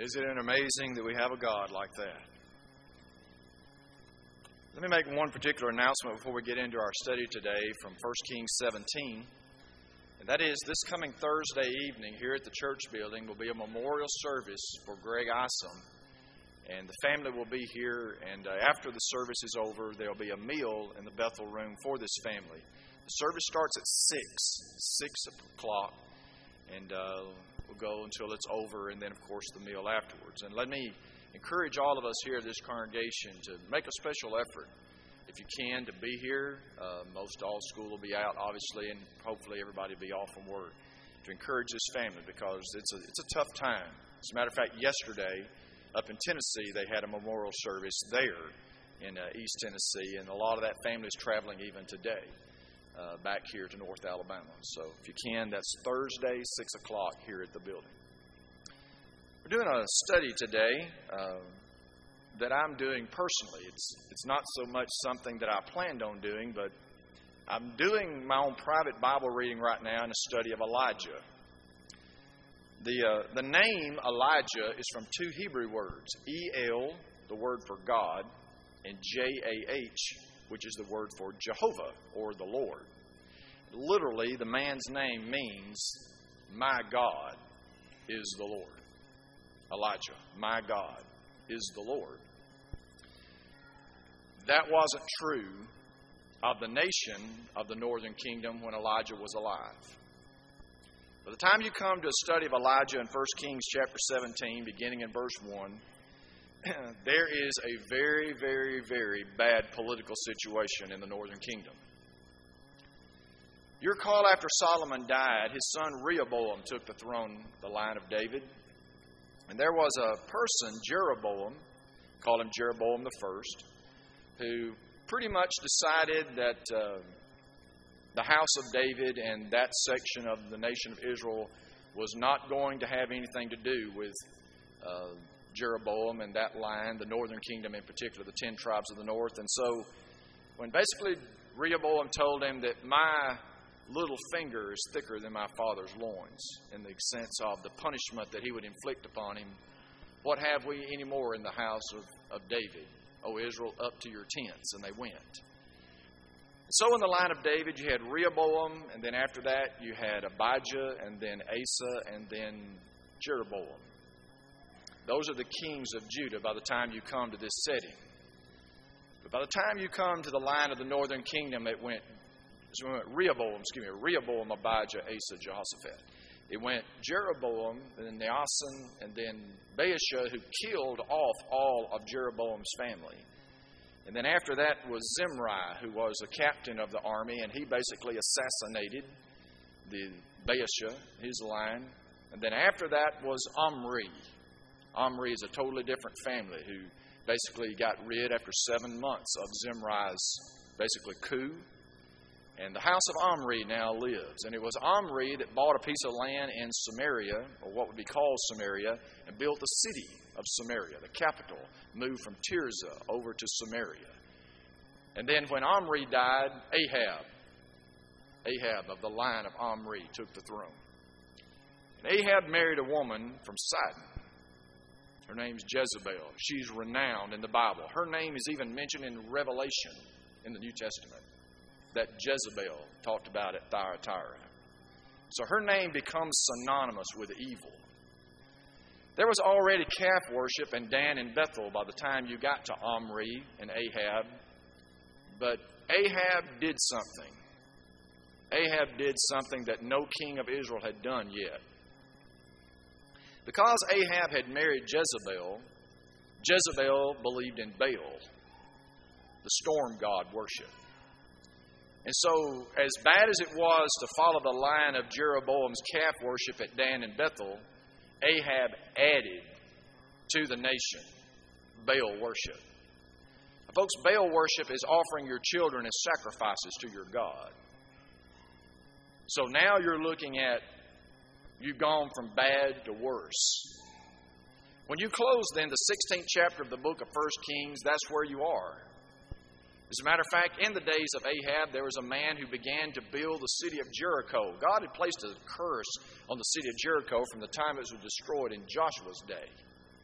Isn't it amazing that we have a God like that? Let me make one particular announcement before we get into our study today from 1 Kings 17. And that is, this coming Thursday evening here at the church building will be a memorial service for Greg Isom. And the family will be here, and after the service is over, there will be a meal in the Bethel room for this family. The service starts at 6 o'clock, and we'll go until it's over, and then, of course, the meal afterwards. And let me encourage all of us here at this congregation to make a special effort, if you can, to be here. Most all school will be out, obviously, and hopefully everybody will be off from work, to encourage this family, because it's a tough time. As a matter of fact, yesterday, up in Tennessee, they had a memorial service there in East Tennessee, and a lot of that family is traveling even today back here to North Alabama. So if you can, that's Thursday, 6 o'clock here at the building. We're doing a study today that I'm doing personally. It's not so much something that I planned on doing, but I'm doing my own private Bible reading right now in a study of Elijah. The name Elijah is from two Hebrew words, El, the word for God, and Jah, which is the word for Jehovah, or the Lord. Literally, the man's name means, my God is the Lord. Elijah, my God is the Lord. That wasn't true of the nation of the northern kingdom when Elijah was alive. By the time you come to a study of Elijah in 1 Kings chapter 17, beginning in verse 1, there is a very, very, very bad political situation in the northern kingdom. You recall after Solomon died, his son Rehoboam took the throne, the line of David. And there was a person, Jeroboam, called him Jeroboam the First, who pretty much decided that the house of David and that section of the nation of Israel was not going to have anything to do with Jeroboam and that line, the northern kingdom in particular, the 10 tribes of the north. And so when basically Rehoboam told him that my little finger is thicker than my father's loins, in the sense of the punishment that he would inflict upon him, what have we any more in the house of David, O Israel, up to your tents? And they went. So in the line of David, you had Rehoboam, and then after that, you had Abijah, and then Asa, and then Jeroboam. Those are the kings of Judah by the time you come to this setting. But by the time you come to the line of the northern kingdom, it went Rehoboam, Abijah, Asa, Jehoshaphat. It went Jeroboam, and then Neasan, and then Baasha, who killed off all of Jeroboam's family. And then after that was Zimri, who was a captain of the army, and he basically assassinated the Baasha, his line. And then after that was Omri. Omri is a totally different family who basically got rid after 7 months of Zimri's basically coup. And the house of Omri now lives. And it was Omri that bought a piece of land in Samaria, or what would be called Samaria, and built the city of Samaria, the capital, moved from Tirzah over to Samaria. And then when Omri died, Ahab of the line of Omri took the throne. And Ahab married a woman from Sidon. Her name's Jezebel. She's renowned in the Bible. Her name is even mentioned in Revelation in the New Testament, that Jezebel talked about at Thyatira. So her name becomes synonymous with evil. There was already calf worship in Dan and Bethel by the time you got to Omri and Ahab. But Ahab did something. Ahab did something that no king of Israel had done yet. Because Ahab had married Jezebel, Jezebel believed in Baal, the storm god worship. And so, as bad as it was to follow the line of Jeroboam's calf worship at Dan and Bethel, Ahab added to the nation Baal worship. Now, folks, Baal worship is offering your children as sacrifices to your God. So now you're looking at, you've gone from bad to worse. When you close then the 16th chapter of the book of 1 Kings, that's where you are. As a matter of fact, in the days of Ahab, there was a man who began to build the city of Jericho. God had placed a curse on the city of Jericho from the time it was destroyed in Joshua's day.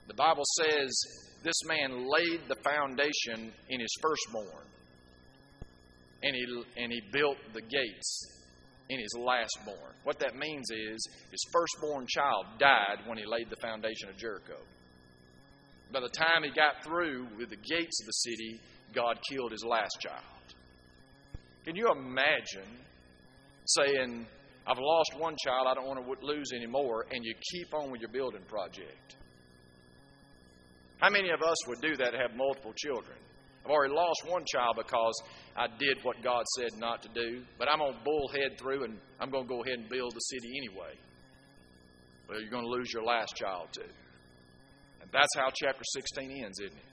The Bible says this man laid the foundation in his firstborn, and he built the gates in his lastborn. What that means is his firstborn child died when he laid the foundation of Jericho. By the time he got through with the gates of the city, God killed his last child. Can you imagine saying, I've lost one child, I don't want to lose any more, and you keep on with your building project? How many of us would do that, have multiple children? I've already lost one child because I did what God said not to do, but I'm going to bullhead through and I'm going to go ahead and build the city anyway. Well, you're going to lose your last child too. And that's how chapter 16 ends, isn't it?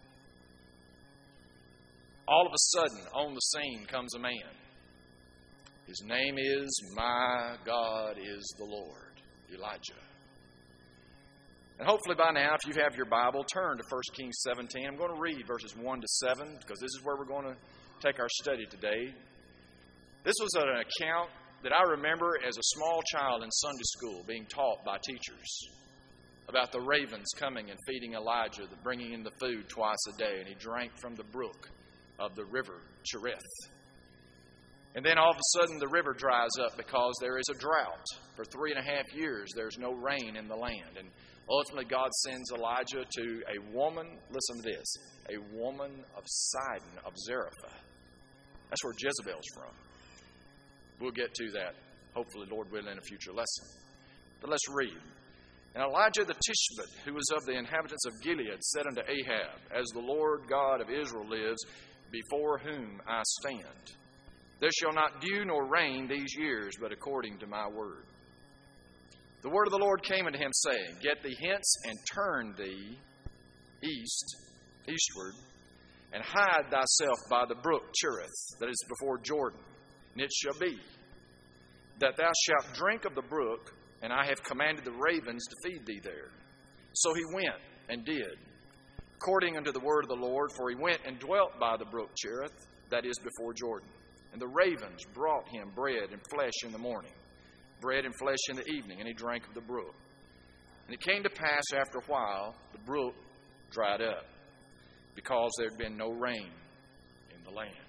All of a sudden, on the scene comes a man. His name is My God is the Lord, Elijah. And hopefully by now, if you have your Bible, turn to 1 Kings 17. I'm going to read verses 1 to 7 because this is where we're going to take our study today. This was an account that I remember as a small child in Sunday school being taught by teachers about the ravens coming and feeding Elijah, bringing in the food twice a day, and he drank from the brook of the river Cherith. And then all of a sudden the river dries up because there is a drought. For 3.5 years there's no rain in the land. And ultimately God sends Elijah to a woman, listen to this, a woman of Sidon, of Zarephath. That's where Jezebel's from. We'll get to that, hopefully, Lord willing, in a future lesson. But let's read. And Elijah the Tishbite, who was of the inhabitants of Gilead, said unto Ahab, As the Lord God of Israel lives, before whom I stand, there shall not dew nor rain these years, but according to my word. The word of the Lord came unto him, saying, Get thee hence, and turn thee eastward, and hide thyself by the brook Cherith, that is before Jordan. And it shall be that thou shalt drink of the brook, and I have commanded the ravens to feed thee there. So he went and did, according unto the word of the Lord, for he went and dwelt by the brook Cherith, that is before Jordan. And the ravens brought him bread and flesh in the morning, bread and flesh in the evening, and he drank of the brook. And it came to pass after a while, the brook dried up, because there had been no rain in the land.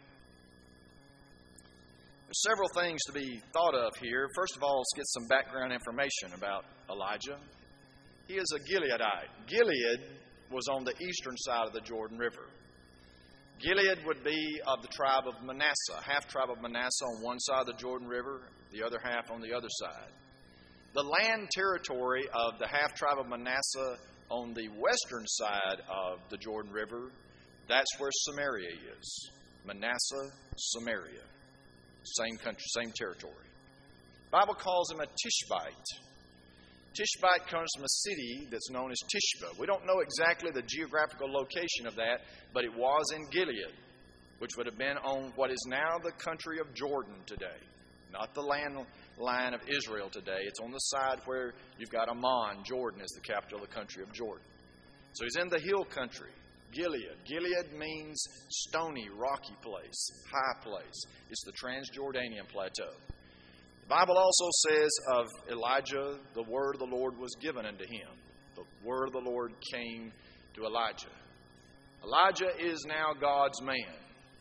There's several things to be thought of here. First of all, let's get some background information about Elijah. He is a Gileadite. Gilead was on the eastern side of the Jordan River. Gilead would be of the tribe of Manasseh, half tribe of Manasseh on one side of the Jordan River, the other half on the other side. The land territory of the half tribe of Manasseh on the western side of the Jordan River, that's where Samaria is. Manasseh, Samaria. Same country, same territory. The Bible calls him a Tishbite. Tishbite comes from a city that's known as Tishba. We don't know exactly the geographical location of that, but it was in Gilead, which would have been on what is now the country of Jordan today. Not the landline of Israel today. It's on the side where you've got Amman. Jordan is the capital of the country of Jordan. So he's in the hill country, Gilead. Gilead means stony, rocky place, high place. It's the Transjordanian plateau. The Bible also says of Elijah, the word of the Lord was given unto him. The word of the Lord came to Elijah. Elijah is now God's man.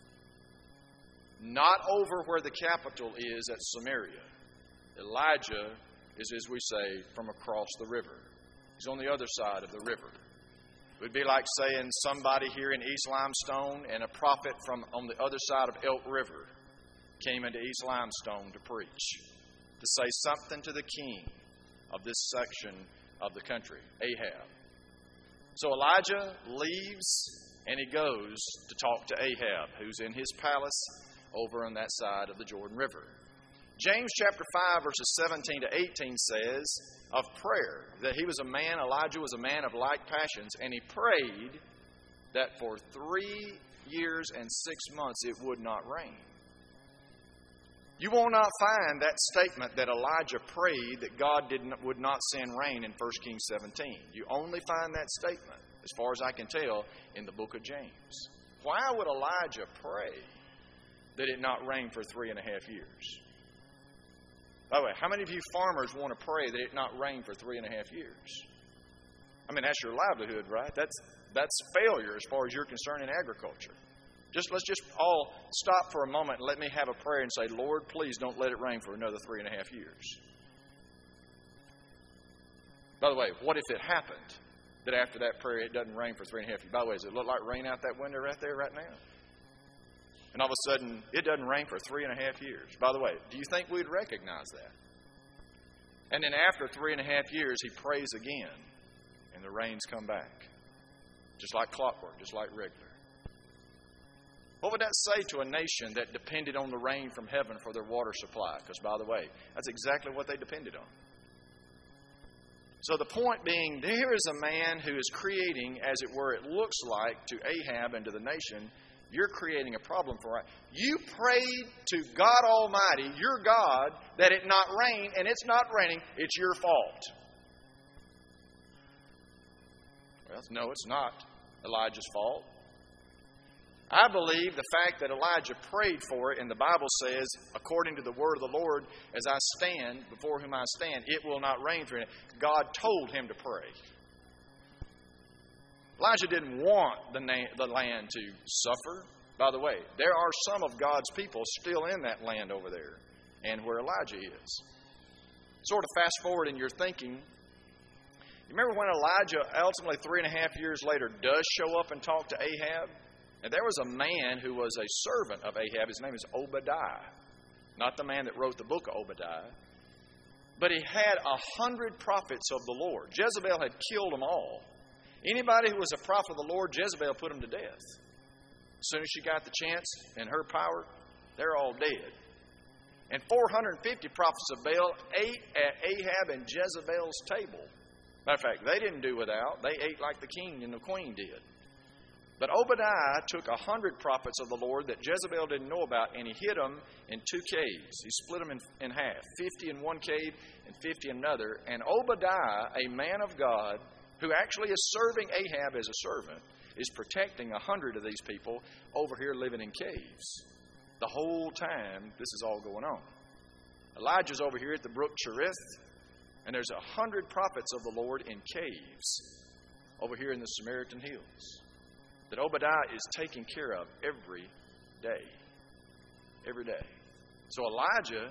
Not over where the capital is at Samaria. Elijah is, as we say, from across the river. He's on the other side of the river. It would be like saying somebody here in East Limestone and a prophet from on the other side of Elk River came into East Limestone to preach, to say something to the king of this section of the country, Ahab. So Elijah leaves and he goes to talk to Ahab, who's in his palace over on that side of the Jordan River. James chapter 5, verses 17 to 18 says of prayer that he was a man, Elijah was a man of like passions, and he prayed that for 3 years and 6 months it would not rain. You will not find that statement that Elijah prayed that God would not send rain in 1 Kings 17. You only find that statement, as far as I can tell, in the book of James. Why would Elijah pray that it not rain for 3.5 years? By the way, how many of you farmers want to pray that it not rain for 3.5 years? I mean, that's your livelihood, right? That's failure as far as you're concerned in agriculture. Let's just all stop for a moment and let me have a prayer and say, Lord, please don't let it rain for another 3.5 years. By the way, what if it happened that after that prayer it doesn't rain for 3.5 years? By the way, does it look like rain out that window right there right now? And all of a sudden, it doesn't rain for 3.5 years. By the way, do you think we'd recognize that? And then after 3.5 years, he prays again, and the rains come back. Just like clockwork, just like regular. What would that say to a nation that depended on the rain from heaven for their water supply? Because, by the way, that's exactly what they depended on. So the point being, there is a man who is creating, as it were, it looks like, to Ahab and to the nation, you're creating a problem for us. You prayed to God Almighty, your God, that it not rain, and it's not raining. It's your fault. Well, no, it's not Elijah's fault. I believe the fact that Elijah prayed for it, and the Bible says, according to the word of the Lord, as I stand, before whom I stand, it will not rain for it. God told him to pray. Elijah didn't want the land to suffer. By the way, there are some of God's people still in that land over there, and where Elijah is. Sort of fast forward in your thinking. You remember when Elijah, ultimately 3.5 years later, does show up and talk to Ahab? And there was a man who was a servant of Ahab. His name is Obadiah. Not the man that wrote the book of Obadiah. But he had 100 prophets of the Lord. Jezebel had killed them all. Anybody who was a prophet of the Lord, Jezebel put them to death. As soon as she got the chance and her power, they're all dead. And 450 prophets of Baal ate at Ahab and Jezebel's table. Matter of fact, they didn't do without. They ate like the king and the queen did. But Obadiah took 100 prophets of the Lord that Jezebel didn't know about, and he hid them in 2 caves. He split them in half, 50 in one cave and 50 in another. And Obadiah, a man of God, who actually is serving Ahab as a servant, is protecting 100 of these people over here living in caves. The whole time this is all going on. Elijah's over here at the brook Cherith, and there's 100 prophets of the Lord in caves over here in the Samaritan hills that Obadiah is taking care of every day. Every day. So Elijah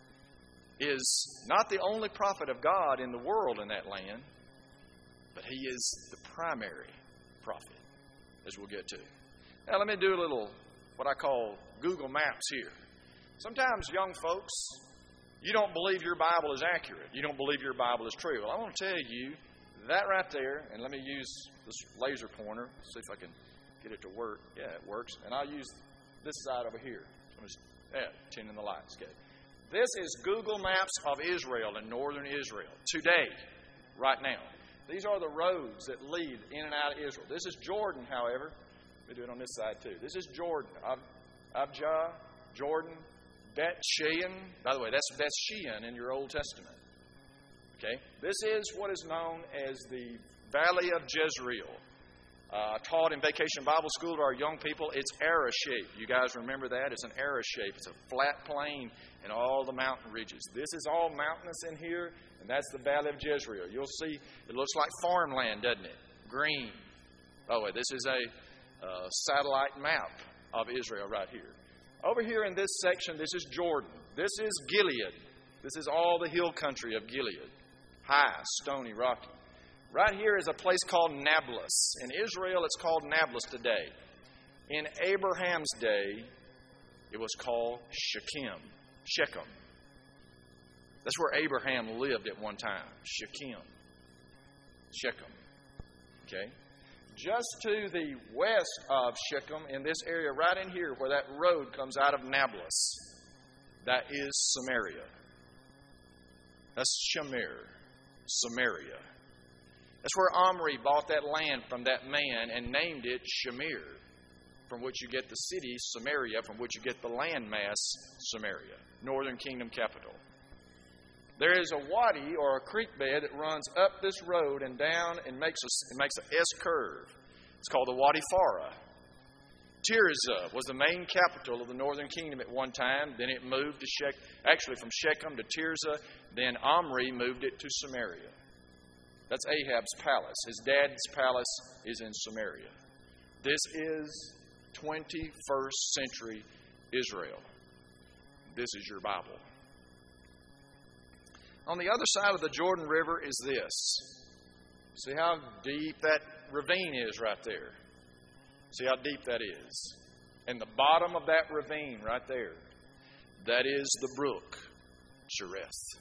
is not the only prophet of God in the world in that land, but he is the primary prophet, as we'll get to. Now, let me do a little, what I call Google Maps here. Sometimes, young folks, you don't believe your Bible is accurate. You don't believe your Bible is true. Well, I want to tell you that right there, and let me use this laser pointer, see if I can get it to work. Yeah, it works. And I'll use this side over here. Turning the lights. Okay. This is Google Maps of Israel and northern Israel today, right now. These are the roads that lead in and out of Israel. This is Jordan, however. Let me do it on this side too. This is Jordan. Abijah, Jordan, Bet-Shean. By the way, that's Bet-Shean in your Old Testament. Okay. This is what is known as the Valley of Jezreel. Taught in Vacation Bible School to our young people, it's arrow-shaped. You guys remember that? It's an arrow shape. It's a flat plain and all the mountain ridges. This is all mountainous in here, and that's the Valley of Jezreel. You'll see it looks like farmland, doesn't it? Green. Oh, this is a satellite map of Israel right here. Over here in this section, this is Jordan. This is Gilead. This is all the hill country of Gilead. High, stony, rocky. Right here is a place called Nablus. In Israel, it's called Nablus today. In Abraham's day, it was called Shechem. That's where Abraham lived at one time. Shechem. Okay? Just to the west of Shechem, in this area right in here where that road comes out of Nablus, that is Samaria. That's Samaria. That's where Omri bought that land from that man and named it Shamir, from which you get the city Samaria, from which you get the landmass Samaria, northern kingdom capital. There is a wadi or a creek bed that runs up this road and down and makes an S curve. It's called the Wadi Farah. Tirzah was the main capital of the northern kingdom at one time. Then it moved to from Shechem to Tirzah. Then Omri moved it to Samaria. That's Ahab's palace. His dad's palace is in Samaria. This is 21st century Israel. This is your Bible. On the other side of the Jordan River is this. See how deep that ravine is right there? See how deep that is? And the bottom of that ravine right there, that is the brook, Cherith.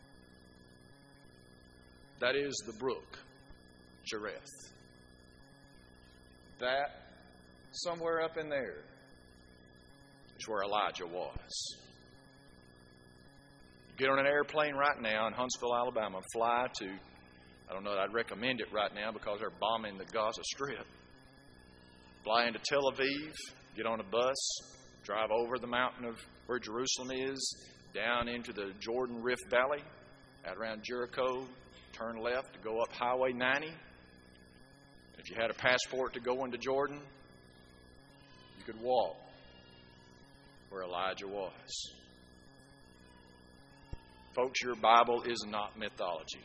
That is the brook, Cherith. That, somewhere up in there, is where Elijah was. You get on an airplane right now in Huntsville, Alabama, fly to, I don't know that I'd recommend it right now because they're bombing the Gaza Strip. Fly into Tel Aviv, get on a bus, drive over the mountain of where Jerusalem is, down into the Jordan Rift Valley, out around Jericho, turn left to go up Highway 90. If you had a passport to go into Jordan, you could walk where Elijah was. Folks, your Bible is not mythology.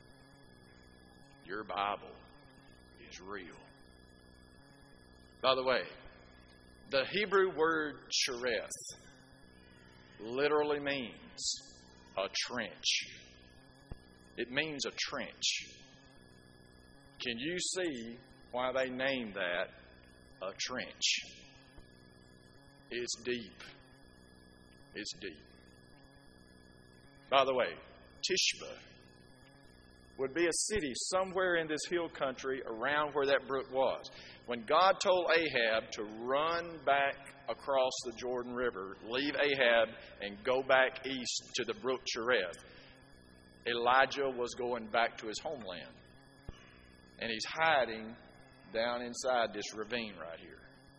Your Bible is real. By the way, the Hebrew word Cherith literally means a trench. It means a trench. Can you see why they named that a trench? It's deep. It's deep. By the way, Tishba would be a city somewhere in this hill country around where that brook was. When God told Ahab to run back across the Jordan River, leave Ahab and go back east to the brook Cherith, Elijah was going back to his homeland. And he's hiding down inside this ravine right here.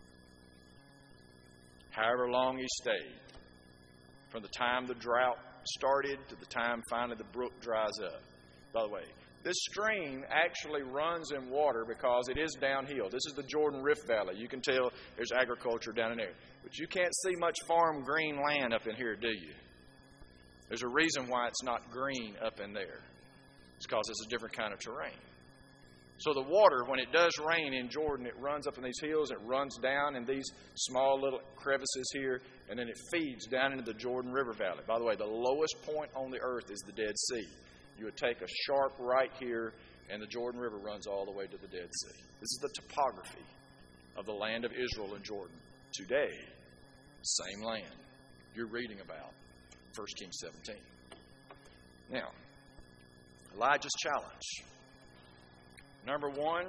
However long he stayed, from the time the drought started to the time finally the brook dries up. By the way, this stream actually runs in water because it is downhill. This is the Jordan Rift Valley. You can tell there's agriculture down in there. But you can't see much farm green land up in here, do you? There's a reason why it's not green up in there. It's because it's a different kind of terrain. So the water, when it does rain in Jordan, it runs up in these hills, it runs down in these small little crevices here, and then it feeds down into the Jordan River Valley. By the way, the lowest point on the earth is the Dead Sea. You would take a sharp right here, and the Jordan River runs all the way to the Dead Sea. This is the topography of the land of Israel and Jordan. Today, same land you're reading about, 1 Kings 17. Now, Elijah's challenge. Number one,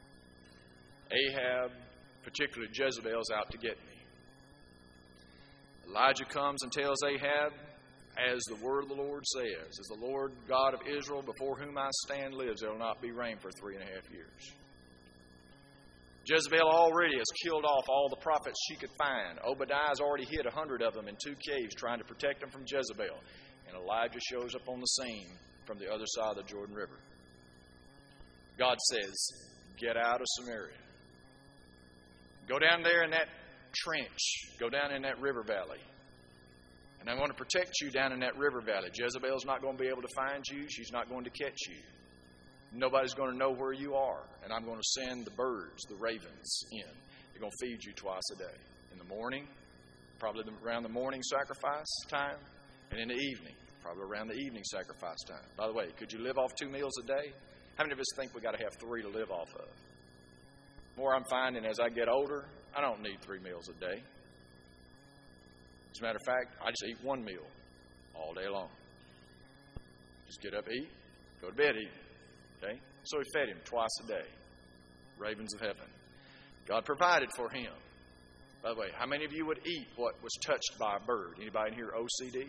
Ahab, particularly Jezebel, is out to get me. Elijah comes and tells Ahab, as the word of the Lord says, as the Lord God of Israel, before whom I stand, lives, there will not be rain for 3.5 years. Jezebel already has killed off all the prophets she could find. Obadiah's already hid 100 of them in 2 caves trying to protect them from Jezebel. And Elijah shows up on the scene from the other side of the Jordan River. God says, get out of Samaria. Go down there in that trench. Go down in that river valley. And I'm going to protect you down in that river valley. Jezebel's not going to be able to find you. She's not going to catch you. Nobody's going to know where you are. And I'm going to send the birds, the ravens, in. They're going to feed you twice a day. In the morning, probably around the morning sacrifice time. And in the evening, probably around the evening sacrifice time. By the way, could you live off 2 meals a day? How many of us think we've got to have 3 to live off of? More I'm finding as I get older, I don't need 3 meals a day. As a matter of fact, I just eat 1 meal all day long. Just get up, eat, go to bed, eat. Okay? So he fed him twice a day. Ravens of heaven. God provided for him. By the way, how many of you would eat what was touched by a bird? Anybody in here OCD?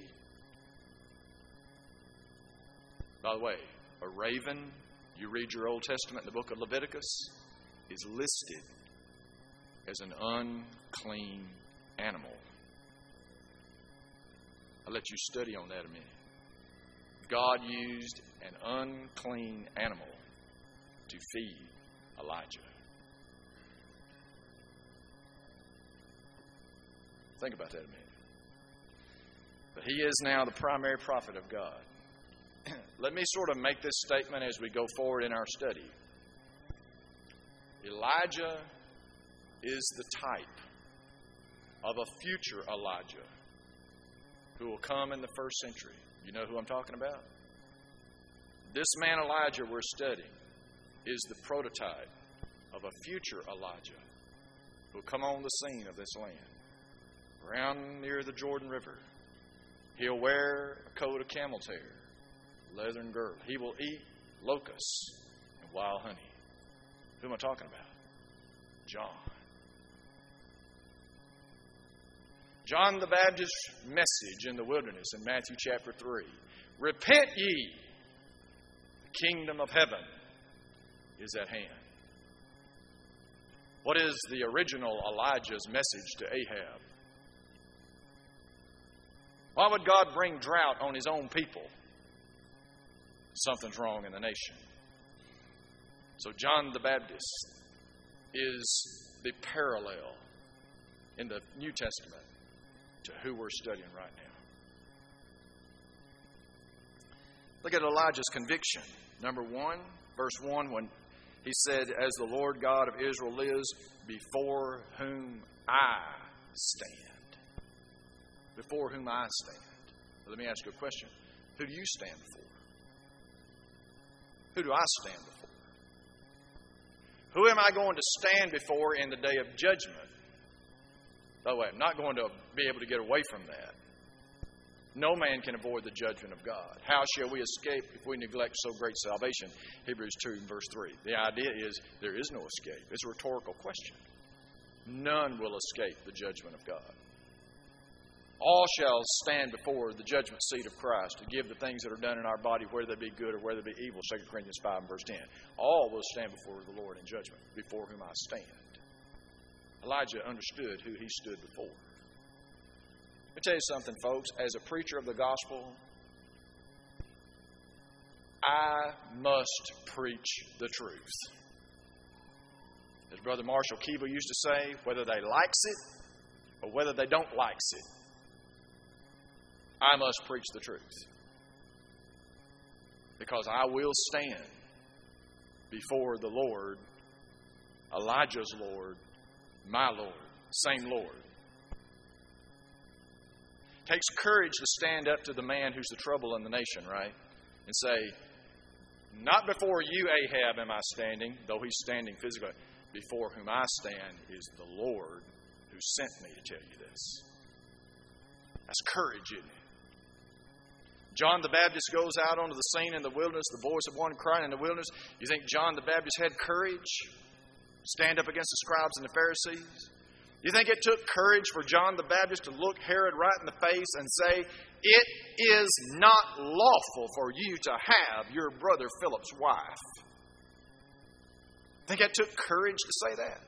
By the way, a raven, you read your Old Testament in the book of Leviticus, is listed as an unclean animal. I'll let you study on that a minute. God used an unclean animal to feed Elijah. Think about that a minute. But he is now the primary prophet of God. let me sort of make this statement as we go forward in our study. Elijah is the type of a future Elijah who will come in the first century. You know who I'm talking about? This man Elijah we're studying is the prototype of a future Elijah who will come on the scene of this land. Around near the Jordan River. He'll wear a coat of camel's hair, leathern girdle. He will eat locusts and wild honey. Who am I talking about? John. John the Baptist's message in the wilderness in Matthew chapter 3. Repent ye, the kingdom of heaven is at hand. What is the original Elijah's message to Ahab? Why would God bring drought on His own people? Something's wrong in the nation. So John the Baptist is the parallel in the New Testament to who we're studying right now. Look at Elijah's conviction. Number 1, verse 1, when he said, as the Lord God of Israel lives, before whom I stand. Before whom I stand. Well, let me ask you a question. Who do you stand before? Who do I stand before? Who am I going to stand before in the day of judgment? By the way, I'm not going to be able to get away from that. No man can avoid the judgment of God. How shall we escape if we neglect so great salvation? Hebrews 2 and verse 3. The idea is there is no escape. It's a rhetorical question. None will escape the judgment of God. All shall stand before the judgment seat of Christ to give the things that are done in our body, whether they be good or whether they be evil. 2 Corinthians 5 and verse 10. All will stand before the Lord in judgment, before whom I stand. Elijah understood who he stood before. Let me tell you something, folks. As a preacher of the gospel, I must preach the truth. As Brother Marshall Keeble used to say, whether they likes it or whether they don't likes it, I must preach the truth. Because I will stand before the Lord, Elijah's Lord, my Lord, same Lord. It takes courage to stand up to the man who's the trouble in the nation, right? And say, not before you, Ahab, am I standing, though he's standing physically. Before whom I stand is the Lord who sent me to tell you this. That's courage, isn't it? John the Baptist goes out onto the scene in the wilderness, the voice of one crying in the wilderness. You think John the Baptist had courage? Stand up against the scribes and the Pharisees? You think it took courage for John the Baptist to look Herod right in the face and say, it is not lawful for you to have your brother Philip's wife? Think it took courage to say that?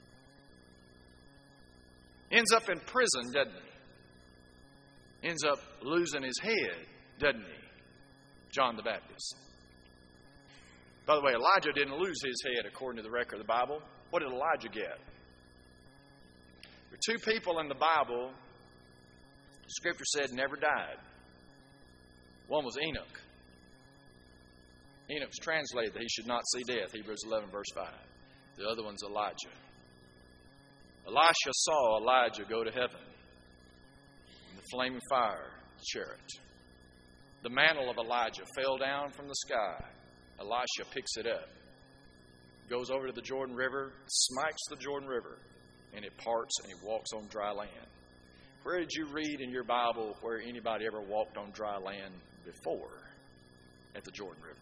Ends up in prison, doesn't he? Ends up losing his head, doesn't he? John the Baptist. By the way, Elijah didn't lose his head according to the record of the Bible. What did Elijah get? There are two people in the Bible, Scripture said, never died. One was Enoch. Enoch's translated that he should not see death, Hebrews 11, verse 5. The other one's Elijah. Elisha saw Elijah go to heaven in the flaming fire chariot. The mantle of Elijah fell down from the sky. Elisha picks it up, goes over to the Jordan River, smacks the Jordan River, and it parts and he walks on dry land. Where did you read in your Bible where anybody ever walked on dry land before at the Jordan River?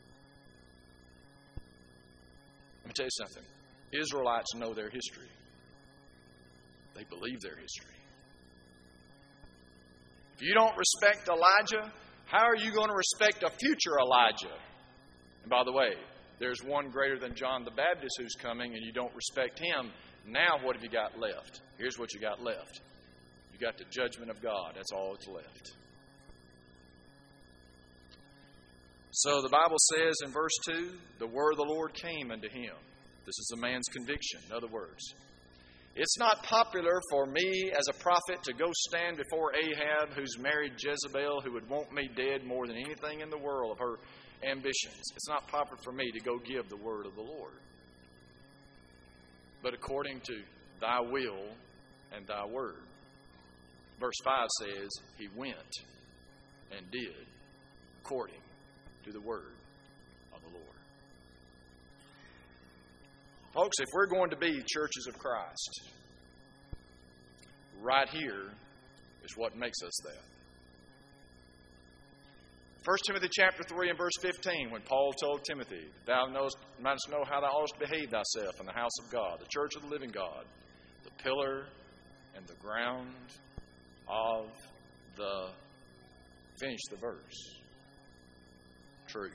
Let me tell you something. Israelites know their history. They believe their history. If you don't respect Elijah, how are you going to respect a future Elijah? And by the way, there's one greater than John the Baptist who's coming, and you don't respect him. Now what have you got left? Here's what you got left. You got the judgment of God. That's all that's left. So the Bible says in verse 2, the word of the Lord came unto him. This is the man's conviction. In other words, It's not popular for me as a prophet to go stand before Ahab, who's married Jezebel, who would want me dead more than anything in the world of her ambitions. It's not popular for me to go give the word of the Lord. But according to thy will and thy word. Verse 5 says, he went and did according to the word of the Lord. Folks, if we're going to be churches of Christ, right here is what makes us that. 1 Timothy chapter 3 and verse 15, when Paul told Timothy, thou mightest know how thou oughtest to behave thyself in the house of God, the church of the living God, the pillar and the ground of the, finish the verse, truth.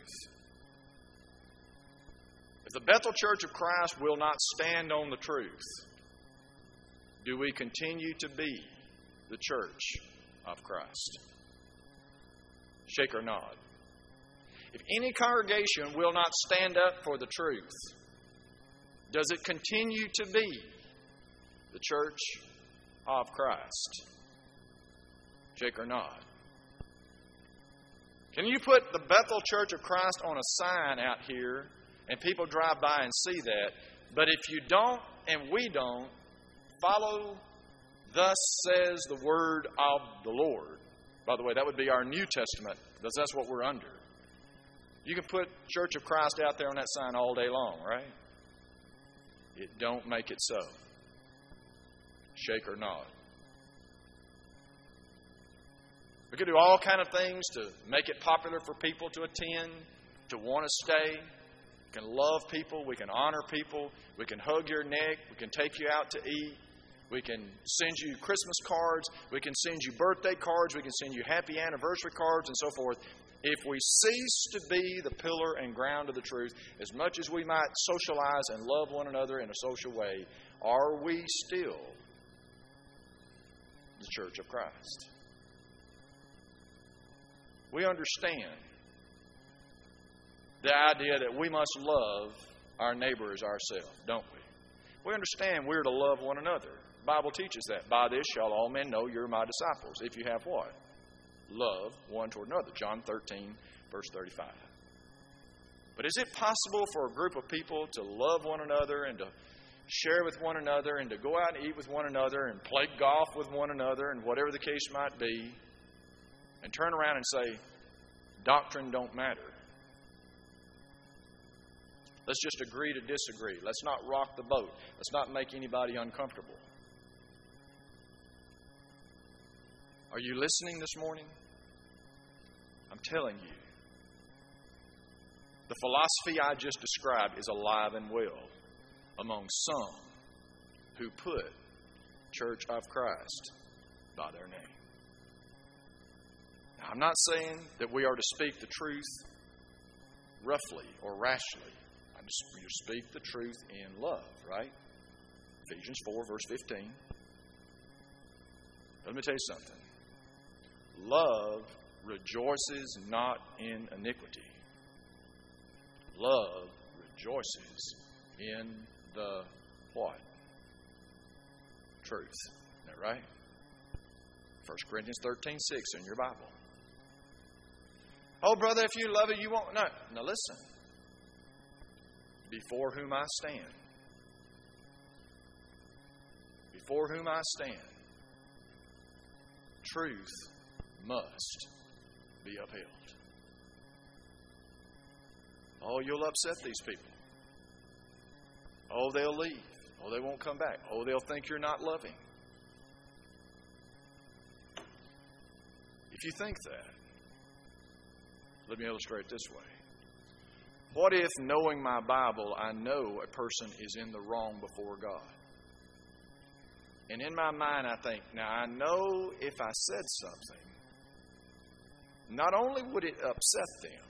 If the Bethel Church of Christ will not stand on the truth, do we continue to be the church of Christ? Shake or nod. If any congregation will not stand up for the truth, does it continue to be the church of Christ? Shake or nod. Can you put the Bethel Church of Christ on a sign out here and people drive by and see that? But if you don't and we don't follow, thus says the word of the Lord. By the way, that would be our New Testament, because that's what we're under. You can put Church of Christ out there on that sign all day long, right? It don't make it so. Shake or nod. We can do all kind of things to make it popular for people to attend, to want to stay. We can love people. We can honor people. We can hug your neck. We can take you out to eat. We can send you Christmas cards. We can send you birthday cards. We can send you happy anniversary cards and so forth. If we cease to be the pillar and ground of the truth, as much as we might socialize and love one another in a social way, are we still the church of Christ? We understand the idea that we must love our neighbor as ourselves, don't we? We understand we're to love one another. The Bible teaches that. By this shall all men know you're my disciples, if you have what? Love one toward another. John 13, verse 35. But is it possible for a group of people to love one another and to share with one another and to go out and eat with one another and play golf with one another and whatever the case might be, and turn around and say, doctrine don't matter? Let's just agree to disagree. Let's not rock the boat. Let's not make anybody uncomfortable. Are you listening this morning? I'm telling you, the philosophy I just described is alive and well among some who put Church of Christ by their name. Now, I'm not saying that we are to speak the truth roughly or rashly. You speak the truth in love, right? Ephesians 4, verse 15. Let me tell you something. Love rejoices not in iniquity. Love rejoices in the what? Truth. Isn't that right? 1 Corinthians 13, 6 in your Bible. Oh, brother, if you love it, you won't. No. Now listen. Before whom I stand. Before whom I stand. Truth must be upheld. Oh, you'll upset these people. Oh, they'll leave. Oh, they won't come back. Oh, they'll think you're not loving. If you think that, let me illustrate this way. What if, knowing my Bible, I know a person is in the wrong before God? And in my mind, I think, now I know if I said something, not only would it upset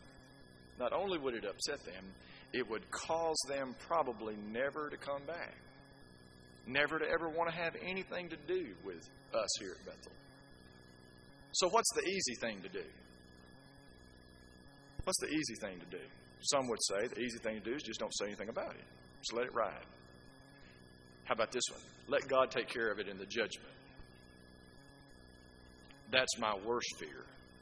them, it would cause them probably never to come back. Never to ever want to have anything to do with us here at Bethel. So what's the easy thing to do? What's the easy thing to do? Some would say the easy thing to do is just don't say anything about it. Just let it ride. How about this one? Let God take care of it in the judgment. That's my worst fear.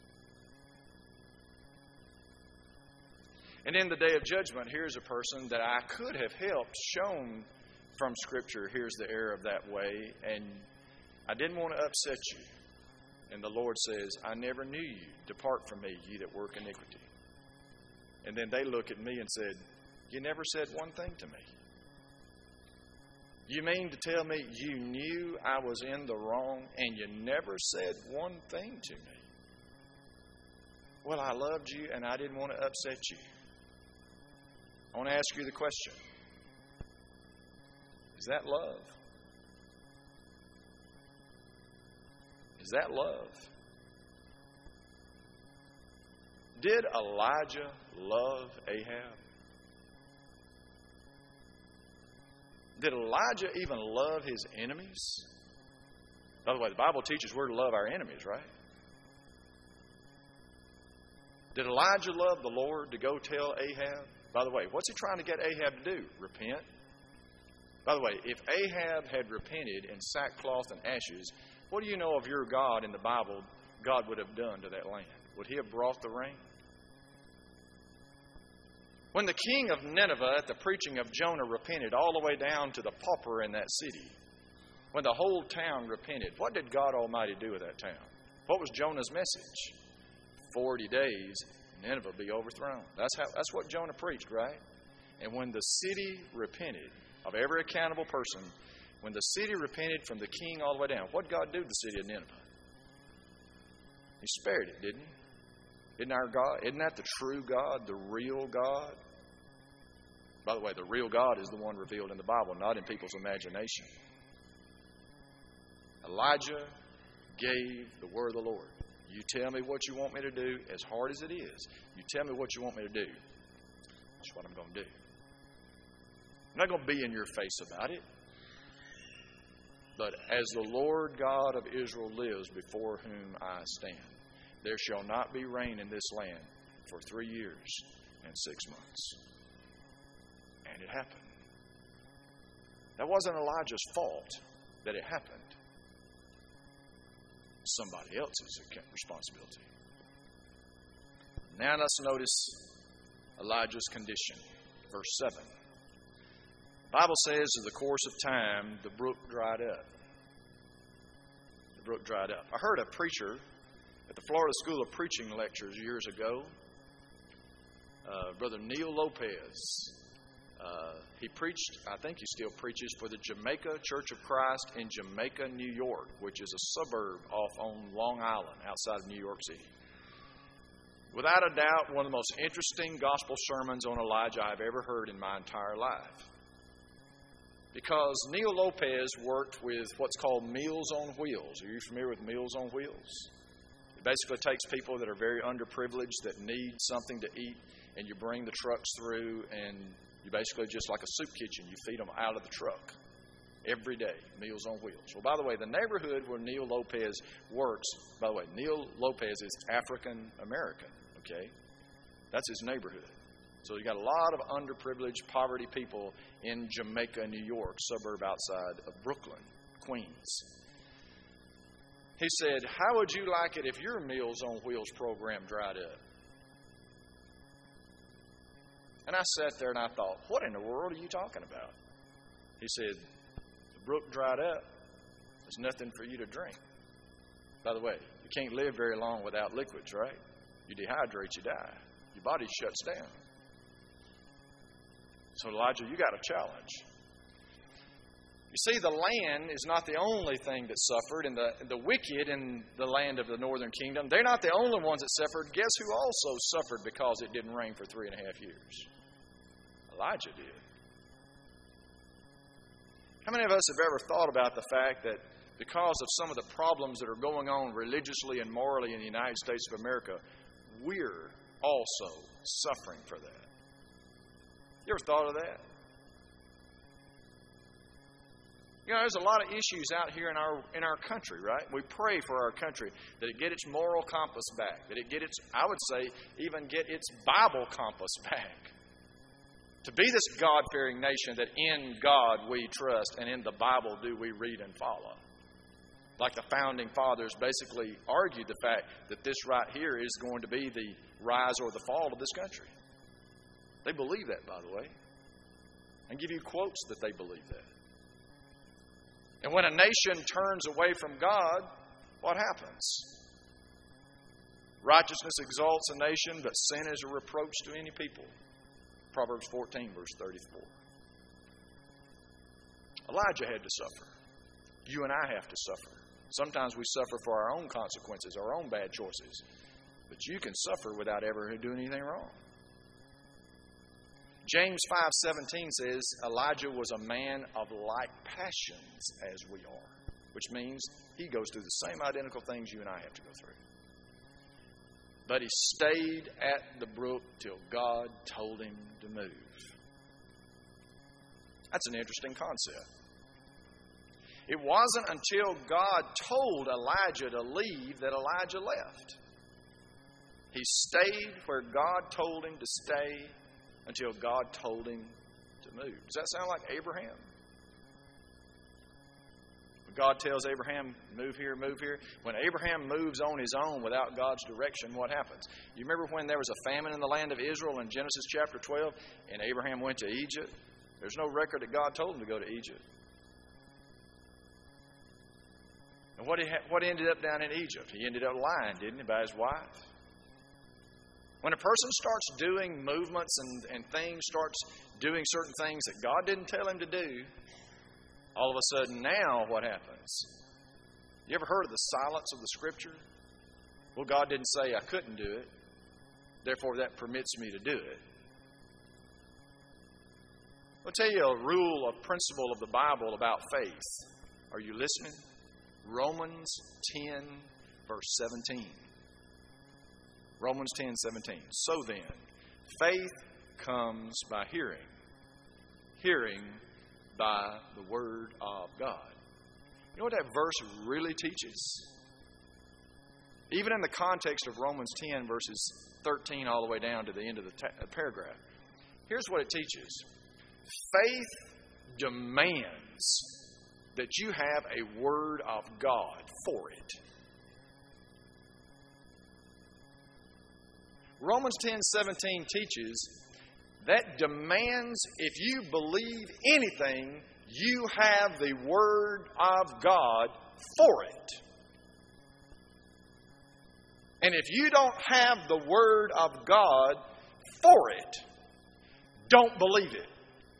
And in the day of judgment, here's a person that I could have helped, shown from Scripture, here's the error of that way, and I didn't want to upset you. And the Lord says, I never knew you. Depart from me, ye that work iniquity. And then they look at me and said, you never said one thing to me. You mean to tell me you knew I was in the wrong and you never said one thing to me? Well, I loved you and I didn't want to upset you. I want to ask you the question. Is that love? Is that love? Did Elijah love Ahab? Did Elijah even love his enemies? By the way, the Bible teaches we're to love our enemies, right? Did Elijah love the Lord to go tell Ahab? By the way, what's he trying to get Ahab to do? Repent? By the way, if Ahab had repented in sackcloth and ashes, what do you know of your God in the Bible God would have done to that land? Would he have brought the rain? When the king of Nineveh at the preaching of Jonah repented all the way down to the pauper in that city, when the whole town repented, what did God Almighty do with that town? What was Jonah's message? 40 days, Nineveh be overthrown. That's what Jonah preached, right? And when the city repented, of every accountable person, when the city repented from the king all the way down, what did God do to the city of Nineveh? He spared it, didn't he? Isn't our God? Isn't that the true God, the real God? By the way, the real God is the one revealed in the Bible, not in people's imagination. Elijah gave the word of the Lord. You tell me what you want me to do, as hard as it is. You tell me what you want me to do. That's what I'm going to do. I'm not going to be in your face about it. But as the Lord God of Israel lives, before whom I stand, there shall not be rain in this land for 3 years and 6 months. And it happened. That wasn't Elijah's fault that it happened. Somebody else's responsibility. Now let's notice Elijah's condition. Verse 7. The Bible says, in the course of time, the brook dried up. The brook dried up. I heard a preacher at the Florida School of Preaching lectures years ago, Brother Neil Lopez. He preached, I think he still preaches, for the Jamaica Church of Christ in Jamaica, New York, which is a suburb off on Long Island, outside of New York City. Without a doubt, one of the most interesting gospel sermons on Elijah I've ever heard in my entire life. Because Neil Lopez worked with what's called Meals on Wheels. Are you familiar with Meals on Wheels? It basically takes people that are very underprivileged, that need something to eat, and you bring the trucks through, and you basically, just like a soup kitchen, you feed them out of the truck every day. Meals on Wheels. Well, by the way, the neighborhood where Neil Lopez works, by the way, Neil Lopez is African American, okay? That's his neighborhood. So you got a lot of underprivileged, poverty people in Jamaica, New York, suburb outside of Brooklyn, Queens. He said, how would you like it if your Meals on Wheels program dried up? And I sat there and I thought, what in the world are you talking about? He said, the brook dried up. There's nothing for you to drink. By the way, you can't live very long without liquids, right? You dehydrate, you die. Your body shuts down. So Elijah, you got a challenge. You see, the land is not the only thing that suffered, and the wicked in the land of the northern kingdom, they're not the only ones that suffered. Guess who also suffered because it didn't rain for 3.5 years? Elijah did. How many of us have ever thought about the fact that because of some of the problems that are going on religiously and morally in the United States of America, we're also suffering for that? You ever thought of that? You know, there's a lot of issues out here in our country, right? We pray for our country that it get its moral compass back, that it get its, I would say, even get its Bible compass back. To be this God-fearing nation that in God we trust and in the Bible do we read and follow. Like the founding fathers basically argued the fact that this right here is going to be the rise or the fall of this country. They believe that, by the way. And give you quotes that they believe that. And when a nation turns away from God, what happens? Righteousness exalts a nation, but sin is a reproach to any people. Proverbs 14, verse 34. Elijah had to suffer. You and I have to suffer. Sometimes we suffer for our own consequences, our own bad choices. But you can suffer without ever doing anything wrong. James 5:17 says, Elijah was a man of like passions as we are. Which means he goes through the same identical things you and I have to go through. But he stayed at the brook till God told him to move. That's an interesting concept. It wasn't until God told Elijah to leave that Elijah left. He stayed where God told him to stay until God told him to move. Does that sound like Abraham? When God tells Abraham, move here, move here. When Abraham moves on his own without God's direction, what happens? You remember when there was a famine in the land of Israel in Genesis chapter 12 and Abraham went to Egypt? There's no record that God told him to go to Egypt. And what ended up down in Egypt? He ended up lying, didn't he, by his wife? When a person starts doing movements and things, starts doing certain things that God didn't tell him to do, all of a sudden now what happens? You ever heard of the silence of the Scripture? Well, God didn't say I couldn't do it. Therefore, that permits me to do it. I'll tell you a rule, a principle of the Bible about faith. Are you listening? Romans 10, verse 17. Romans 10:17. So then, faith comes by hearing. Hearing by the Word of God. You know what that verse really teaches? Even in the context of Romans 10, verses 13 all the way down to the end of the paragraph. Here's what it teaches. Faith demands that you have a Word of God for it. Romans 10:17 teaches that demands if you believe anything, you have the Word of God for it. And if you don't have the Word of God for it, don't believe it.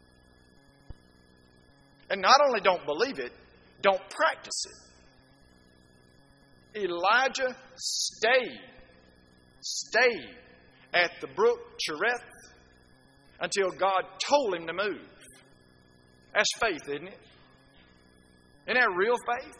And not only don't believe it, don't practice it. Elijah stayed at the brook Cherith until God told him to move. That's faith, isn't it? Isn't that real faith?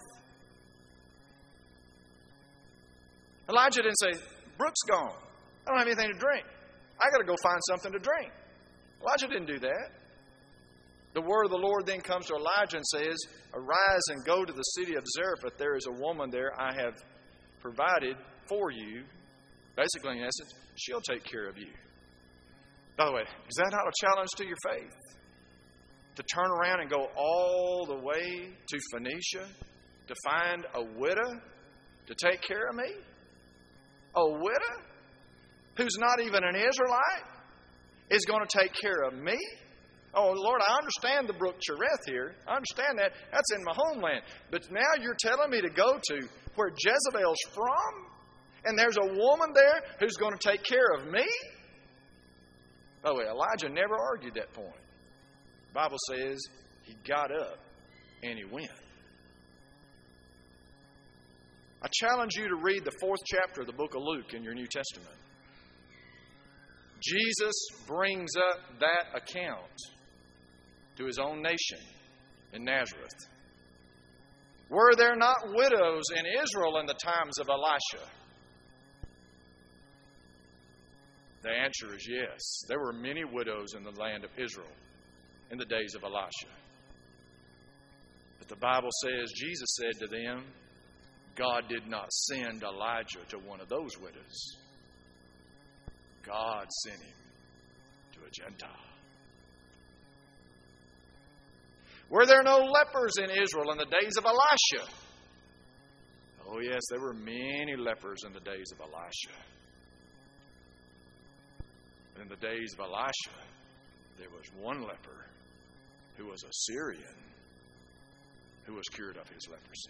Elijah didn't say, brook's gone. I don't have anything to drink. I got to go find something to drink. Elijah didn't do that. The word of the Lord then comes to Elijah and says, arise and go to the city of Zarephath. There is a woman there I have provided for you. Basically, in essence, she'll take care of you. By the way, is that not a challenge to your faith? To turn around and go all the way to Phoenicia to find a widow to take care of me? A widow who's not even an Israelite is going to take care of me? Oh, Lord, I understand the brook Cherith here. I understand that. That's in my homeland. But now you're telling me to go to where Jezebel's from? And there's a woman there who's going to take care of me? By the way, Elijah never argued that point. The Bible says he got up and he went. I challenge you to read the 4th chapter of the book of Luke in your New Testament. Jesus brings up that account to his own nation in Nazareth. Were there not widows in Israel in the times of Elisha? The answer is yes. There were many widows in the land of Israel in the days of Elisha. But the Bible says, Jesus said to them, God did not send Elijah to one of those widows. God sent him to a Gentile. Were there no lepers in Israel in the days of Elisha? Oh, yes, there were many lepers in the days of Elisha. But in the days of Elisha, there was one leper who was a Syrian who was cured of his leprosy.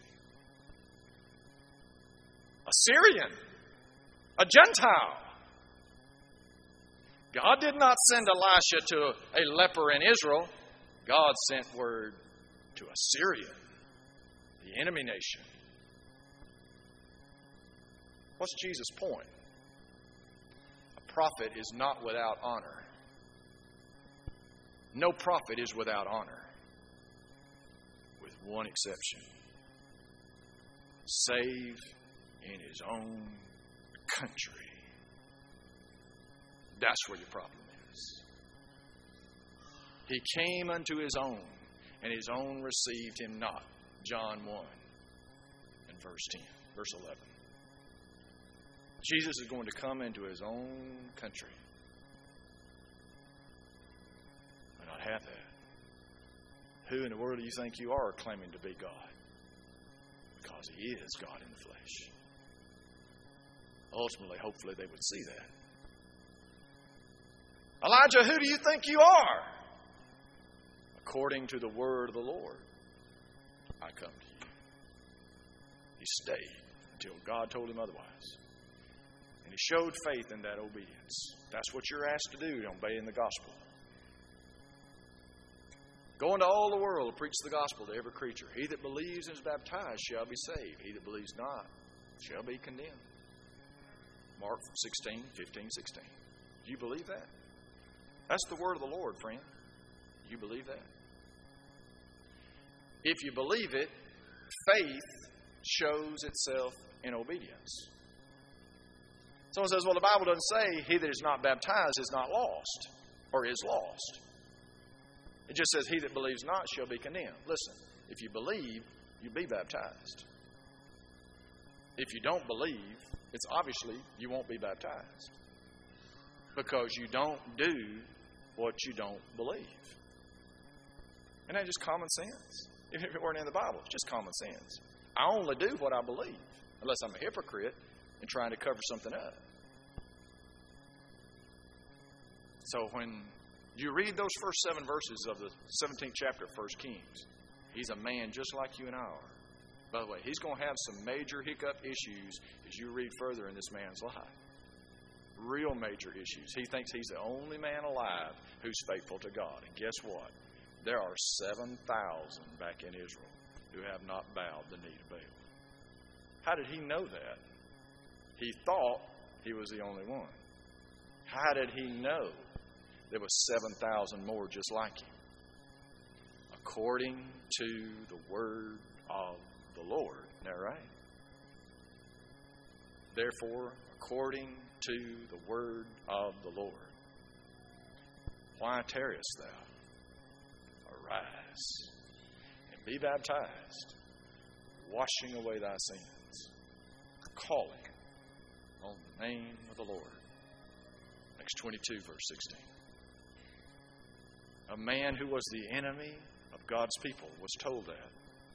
A Syrian, a Gentile. God did not send Elisha to a leper in Israel. God sent word to a Syrian, the enemy nation. What's Jesus' point? A prophet is not without honor. No prophet is without honor, with one exception. Save in his own country. That's where your problem is. He came unto his own, and his own received him not. John 1 and verse 11. Jesus is going to come into his own country and not have that. Who in the world do you think you are claiming to be God? Because he is God in the flesh. Ultimately, hopefully, they would see that. Elijah, who do you think you are? According to the word of the Lord, I come to you. He stayed until God told him otherwise. And he showed faith in that obedience. That's what you're asked to do, to obey in the gospel. Go into all the world and preach the gospel to every creature. He that believes and is baptized shall be saved. He that believes not shall be condemned. Mark 16, 15, 16. Do you believe that? That's the word of the Lord, friend. Do you believe that? If you believe it, faith shows itself in obedience. Someone says, well, the Bible doesn't say he that is not baptized is not lost or is lost. It just says he that believes not shall be condemned. Listen, if you believe, you be baptized. If you don't believe, it's obviously you won't be baptized. Because you don't do what you don't believe. Isn't that just common sense? Even if it weren't in the Bible, it's just common sense. I only do what I believe, unless I'm a hypocrite and trying to cover something up. So when you read those first 7 verses of the 17th chapter of 1 Kings, he's a man just like you and I are. By the way, he's going to have some major hiccup issues as you read further in this man's life. Real major issues. He thinks he's the only man alive who's faithful to God. And guess what? There are 7,000 back in Israel who have not bowed the knee to Baal. How did he know that? He thought he was the only one. How did he know there was 7,000 more just like him? According to the word of the Lord. Isn't that right? Therefore, according to the word of the Lord, why tarriest thou? Arise and be baptized, washing away thy sins, calling on the name of the Lord. Acts 22, verse 16. A man who was the enemy of God's people was told that.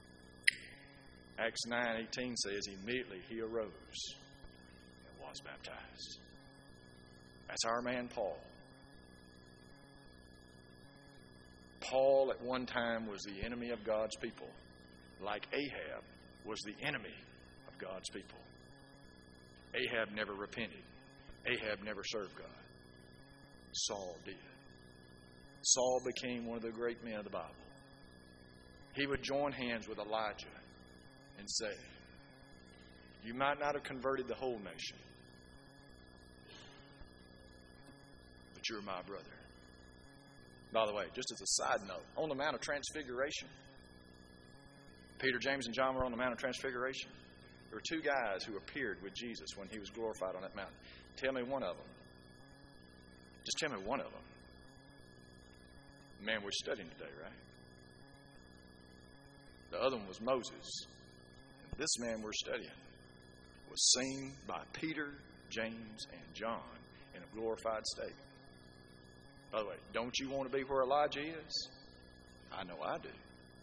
Acts 9:18 says, immediately he arose and was baptized. That's our man Paul. Paul at one time was the enemy of God's people, like Ahab was the enemy of God's people. Ahab never repented. Ahab never served God. Saul did. Saul became one of the great men of the Bible. He would join hands with Elijah and say, you might not have converted the whole nation, but you're my brother. By the way, just as a side note, on the Mount of Transfiguration, Peter, James, and John were on the Mount of Transfiguration. There were 2 guys who appeared with Jesus when he was glorified on that mountain. Tell me one of them. Just tell me one of them. Man, we're studying today, right? The other one was Moses. And this man we're studying was seen by Peter, James, and John in a glorified state. By the way, don't you want to be where Elijah is? I know I do.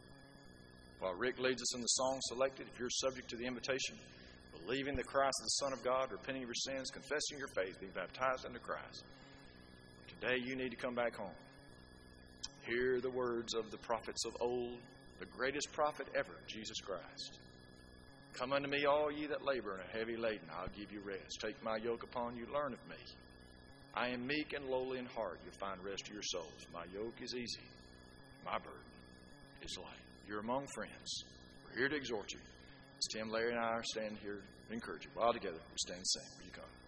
While Rick leads us in the song selected, if you're subject to the invitation, believing that Christ is the Son of God, repenting of your sins, confessing your faith, being baptized into Christ, today you need to come back home. Hear the words of the prophets of old, the greatest prophet ever, Jesus Christ. Come unto me, all ye that labor and are heavy laden, I'll give you rest. Take my yoke upon you, learn of me. I am meek and lowly in heart, you'll find rest to your souls. My yoke is easy, my burden is light. You're among friends. We're here to exhort you. As Tim, Larry, and I are standing here to encourage you. While together, we stand and sing. Will you come?